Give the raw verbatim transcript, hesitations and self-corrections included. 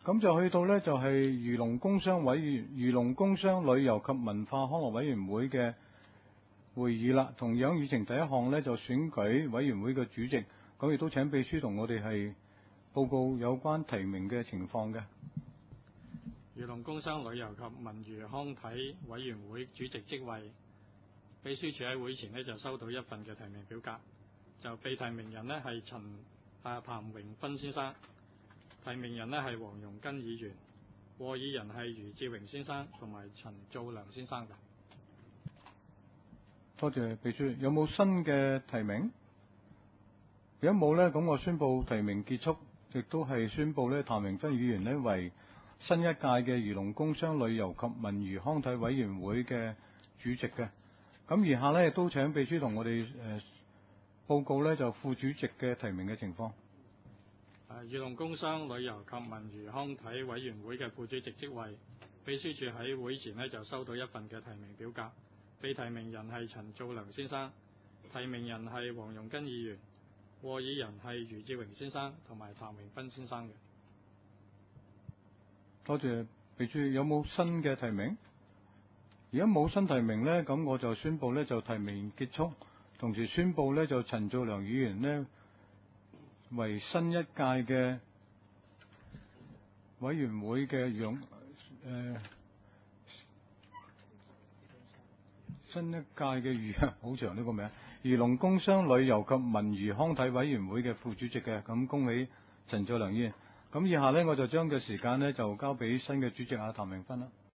咁就去到呢，就係漁農工商委員、漁農工商旅遊及文化康樂委員會嘅會議啦。同樣議程第一項呢，就選舉委員會嘅主席，咁亦都請秘書同我哋係報告有關提名嘅情況嘅。 漁農工商旅遊及文娛康體委員會主席職位，秘書處喺會前呢，就收到一份嘅提名表格，就被提名人呢係陳啊譚榮芬先生。提名人呢係黃容根議員，和議人係余志榮先生同埋陳造良先生嘅。 多謝秘書。有冇新嘅提名？如果冇呢，咁我宣布提名結束，亦都係宣布呢譚榮芬議員呢為新一屆嘅漁農工商旅遊及文娛康體委員會嘅主席嘅。咁以下呢，亦都請秘書同我哋誒、呃、報告呢就副主席嘅提名嘅情況。 誒，漁農工商旅遊及文娛康體委員會嘅副主席職位，秘書處喺會前呢就收到一份嘅提名表格，被提名人係陳造良先生，提名人係黃容根議員，和議人係余志榮先生同埋譚榮芬先生嘅。 多謝秘書。有冇新嘅提名？如果冇新提名呢，咁我就宣布呢就提名結束，同時宣布呢就陳造良議員呢為新一屆嘅委員會嘅用誒新一屆嘅漁好長呢個名漁農工商旅遊及文娛康體委員會嘅副主席嘅。咁恭喜陳造良議員。咁以下呢，我就將嘅時間呢就交俾新嘅主席阿譚榮芬啦。